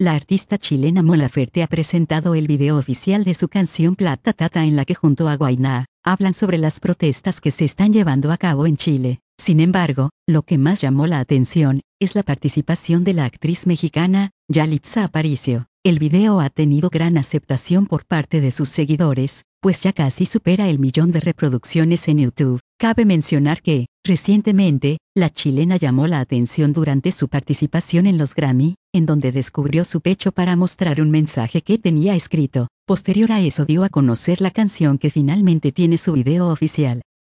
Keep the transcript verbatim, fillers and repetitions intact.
La artista chilena Mon Laferte ha presentado el video oficial de su canción Plata Tata, en la que junto a Guainá, hablan sobre las protestas que se están llevando a cabo en Chile. Sin embargo, lo que más llamó la atención, es la participación de la actriz mexicana, Yalitza Aparicio. El video ha tenido gran aceptación por parte de sus seguidores, pues ya casi supera el millón de reproducciones en YouTube. Cabe mencionar que, recientemente, la chilena llamó la atención durante su participación en los Grammy, en donde descubrió su pecho para mostrar un mensaje que tenía escrito. Posterior a eso dio a conocer la canción, que finalmente tiene su video oficial.